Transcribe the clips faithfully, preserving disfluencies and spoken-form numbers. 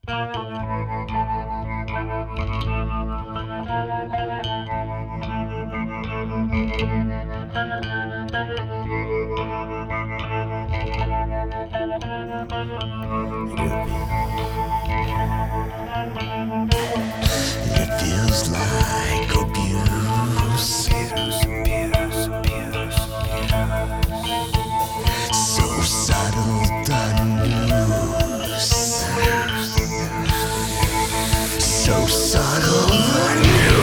It feels like abuse. So subtle the news. So subtle the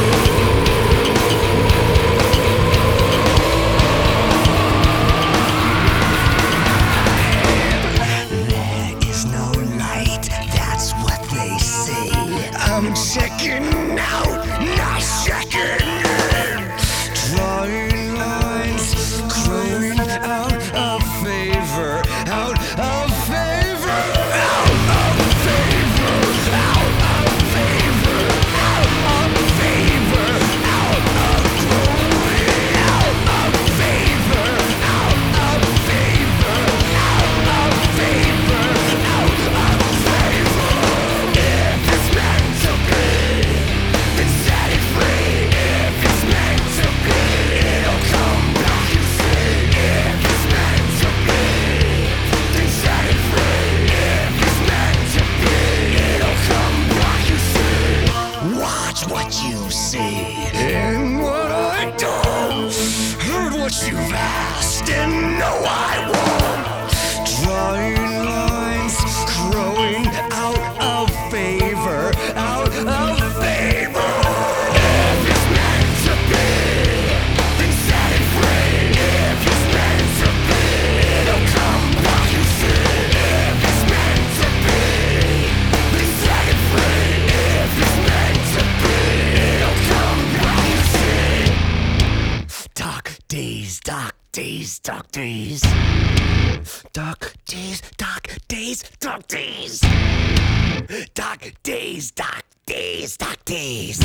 news. There is no light, that's what they say. I'm checking out, not checking in. Drawing lines, growing out of favor, out of favor, out of favor, out of favor, out of favor, out of growing, out of favor, out of favor, out of favor, out of favor. If it's meant to be, then set it free. If it's meant to be, it'll come back, you see. If it's meant to be, then set it free. If it's meant to be, it'll come back, you see. Watch what you see and what I don't. Heard what you've asked and no I won't. Drawing lines, growing out of favor, out of favor. If it's meant to be, then set it free. If it's meant to be, it'll come back, you see. If it's meant to be, then set it free. If it's meant to be, it'll come back, you see. Dark days, dark days, dark days. Dark days, dark days, dark days. Dark days, dark days, dark days.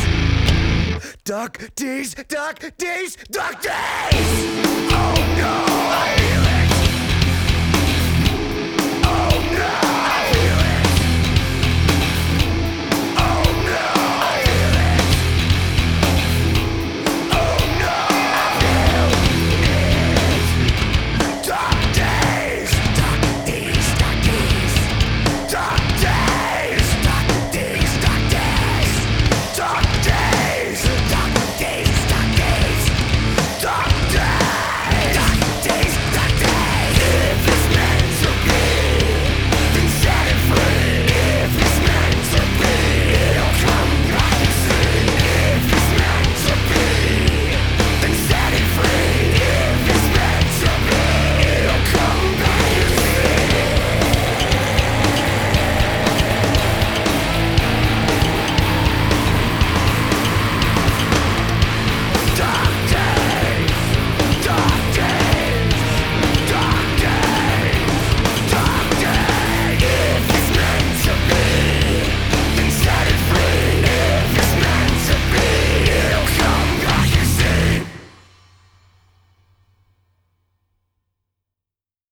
Dark days, dark days, dark days. Oh no!